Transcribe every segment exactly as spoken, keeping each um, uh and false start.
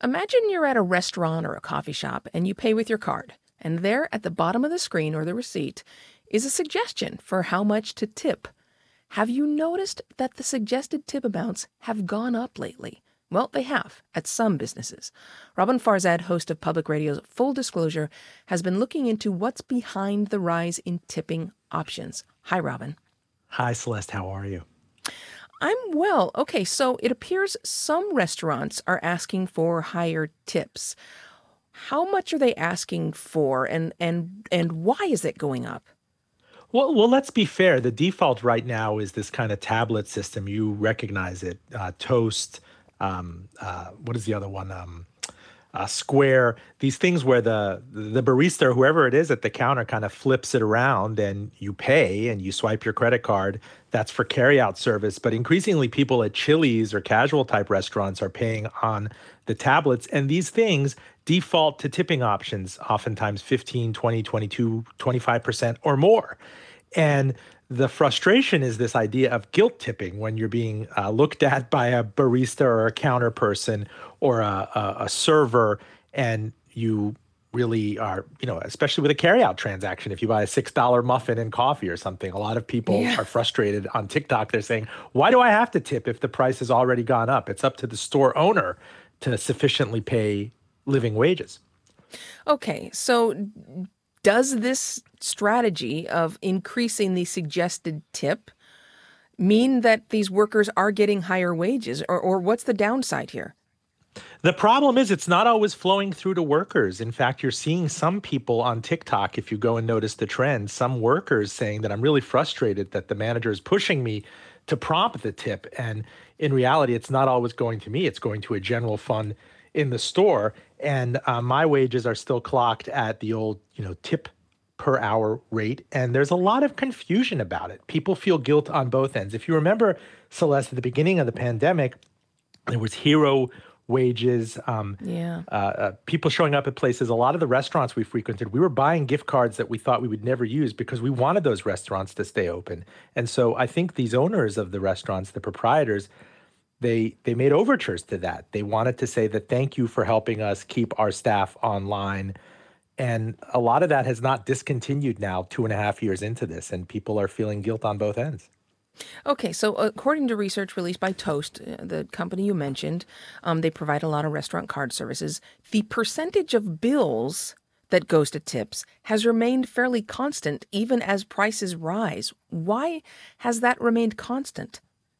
Imagine you're at a restaurant or a coffee shop and you pay with your card. And there at the bottom of the screen or the receipt is a suggestion for how much to tip. Have you noticed that the suggested tip amounts have gone up lately? Well, they have at some businesses. Robin Farzad, host of Public Radio's Full Disclosure, has been looking into what's behind the rise in tipping options. Hi, Robin. Hi, Celeste. How are you? I'm well. Okay, so it appears some restaurants are asking for higher tips. How much are they asking for, and and and why is it going up? Well, well, let's be fair. The default right now is this kind of tablet system. You recognize it, uh, Toast. Um, uh, what is the other one? Um, uh, Square. These things where the the barista or whoever it is at the counter kind of flips it around, and you pay and you swipe your credit card. That's for carryout service. But increasingly, people at Chili's or casual type restaurants are paying on the tablets, and these things default to tipping options, oftentimes fifteen, twenty, twenty-two, twenty-five percent or more. And the frustration is this idea of guilt tipping when you're being uh, looked at by a barista or a counter person or a, a, a server, and you really are, you know, especially with a carryout transaction, if you buy a six dollar muffin and coffee or something, a lot of people Yeah. are frustrated on TikTok. They're saying, why do I have to tip if the price has already gone up? It's up to the store owner to sufficiently pay living wages. Okay, so does this strategy of increasing the suggested tip mean that these workers are getting higher wages, or, or what's the downside here? The problem is it's not always flowing through to workers. In fact, you're seeing some people on TikTok, if you go and notice the trend, some workers saying that I'm really frustrated that the manager is pushing me to prompt the tip. And in reality, it's not always going to me. It's going to a general fund in the store. And uh, my wages are still clocked at the old, you know, tip per hour rate. And there's a lot of confusion about it. People feel guilt on both ends. If you remember, Celeste, at the beginning of the pandemic, there was hero wages, um, Yeah. uh, uh, people showing up at places. A lot of the restaurants we frequented, we were buying gift cards that we thought we would never use because we wanted those restaurants to stay open. And so I think these owners of the restaurants, the proprietors, they they made overtures to that. They wanted to say that thank you for helping us keep our staff online. And a lot of that has not discontinued now, two and a half years into this, and people are feeling guilt on both ends. Okay, so according to research released by Toast, uh, the company you mentioned, um, they provide a lot of restaurant card services. The percentage of bills that goes to tips has remained fairly constant even as prices rise. Why has that remained constant?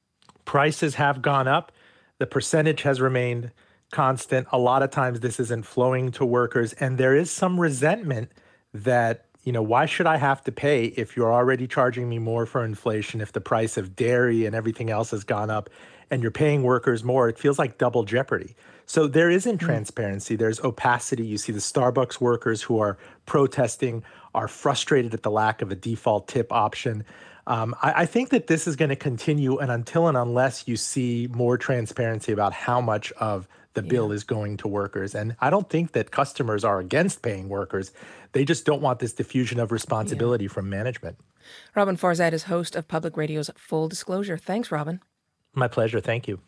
Prices have gone up. The percentage has remained constant. A lot of times this isn't flowing to workers. And there is some resentment that, you know, why should I have to pay if you're already charging me more for inflation, if the price of dairy and everything else has gone up and you're paying workers more? It feels like double jeopardy. So there isn't transparency. There's opacity. You see the Starbucks workers who are protesting are frustrated at the lack of a default tip option. Um, I, I think that this is going to continue, and until and unless you see more transparency about how much of the bill Yeah. is going to workers. And I don't think that customers are against paying workers. They just don't want this diffusion of Yeah. responsibility from management. Robin Farzad is host of Public Radio's Full Disclosure. Thanks, Robin. My pleasure. Thank you.